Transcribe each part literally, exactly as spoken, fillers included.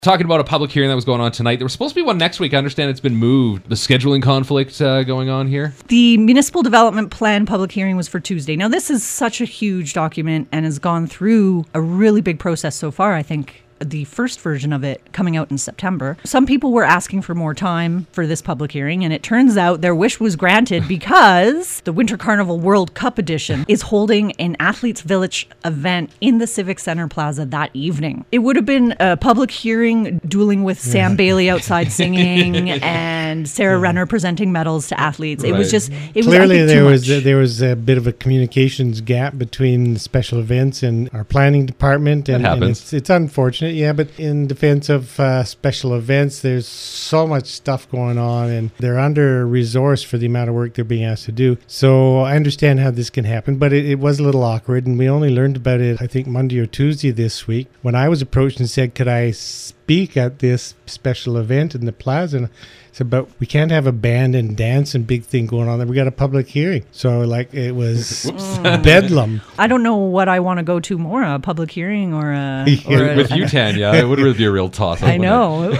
Talking about a public hearing that was going on tonight. There was supposed to be one next week. I understand it's been moved. The scheduling conflict uh, going on here. The Municipal Development Plan public hearing was for Tuesday. Now, this is such a huge document and has gone through a really big process so far, I think. The first version of it coming out in September. Some people were asking for more time for this public hearing, and it turns out their wish was granted because the Winter Carnival World Cup edition is holding an Athletes Village event in the Civic Center Plaza that evening. It would have been a public hearing dueling with Sam Bailey outside singing and Sarah yeah. Renner presenting medals to athletes. It right. was just, it Clearly was, there was a, there was a bit of a communications gap between special events and our planning department, and, and it's, it's unfortunate. Yeah, but in defense of uh, special events, there's so much stuff going on, and they're under-resourced for the amount of work they're being asked to do. So I understand how this can happen, but it, it was a little awkward, and we only learned about it, I think, Monday or Tuesday this week, when I was approached and said, could I speak at this special event in the plaza? And I said, but we can't have a band and dance and big thing going on there. We got a public hearing. So, like, it was bedlam. I don't know what I want to go to more, a public hearing or a... Yeah. Or a with you, Tanya, it would really be a real toss. I know.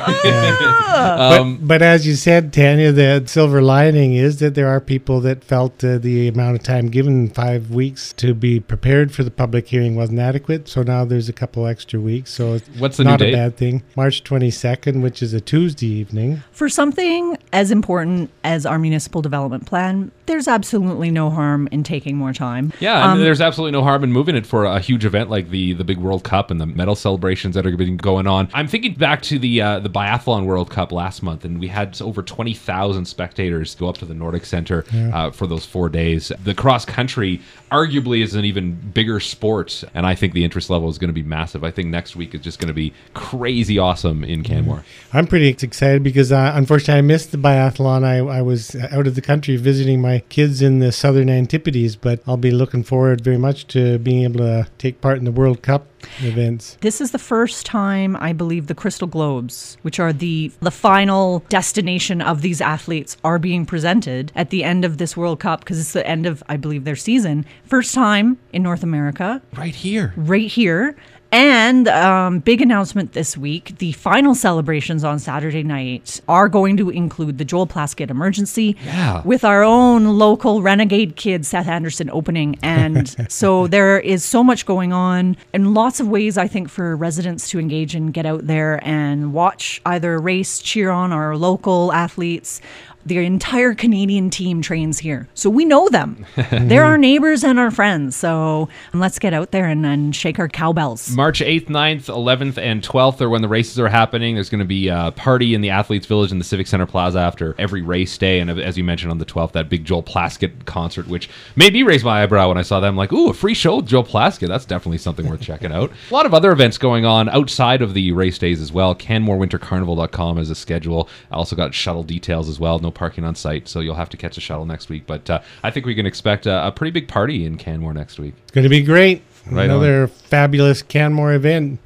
um, but, but as you said, Tanya, the silver lining is that there are people that felt uh, the amount of time given, five weeks, to be prepared for the public hearing wasn't adequate. So now there's a couple extra weeks. So it's What's the not new a date? bad thing. March twenty-second, which is a Tuesday evening. For something as important as our municipal development plan, there's absolutely no harm in taking more time. Yeah, um, and there's absolutely no harm in moving it for a huge event like the the big World Cup and the medal celebrations that are been going on. I'm thinking back to the uh, the Biathlon World Cup last month, and we had over twenty thousand spectators go up to the Nordic Center yeah. uh, for those four days. The cross country arguably is an even bigger sport, and I think the interest level is going to be massive. I think next week is just going to be crazy awesome in Canmore. I'm pretty excited because uh, unfortunately I missed the biathlon. I, I was out of the country visiting my kids in the southern Antipodes, but I'll be looking forward very much to being able to take part in the World Cup events. This is the first time, I believe, the Crystal Globes, which are the the final destination of these athletes, are being presented at the end of this World Cup, because it's the end of, I believe, their season. First time in North America. Right here. Right here. And um, big announcement this week, the final celebrations on Saturday night are going to include the Joel Plaskett Emergency yeah. with our own local renegade kid, Seth Anderson, opening. And so there is so much going on and lots of ways, I think, for residents to engage and get out there and watch either a race, cheer on our local athletes. The entire Canadian team trains here. So we know them. They're our neighbors and our friends. So let's get out there and, and shake our cowbells. March eighth, ninth, eleventh, and twelfth are when the races are happening. There's going to be a party in the Athletes Village in the Civic Center Plaza after every race day. And as you mentioned on the twelfth, that big Joel Plaskett concert, which made me raise my eyebrow when I saw that. I'm like, ooh, a free show with Joel Plaskett. That's definitely something worth checking out. A lot of other events going on outside of the race days as well. Canmore Winter Carnival dot com is a schedule. I also got shuttle details as well. No parking on site, so you'll have to catch a shuttle next week. But uh, I think we can expect a, a pretty big party in Canmore next week. It's going to be great. Right Another on. fabulous Canmore event.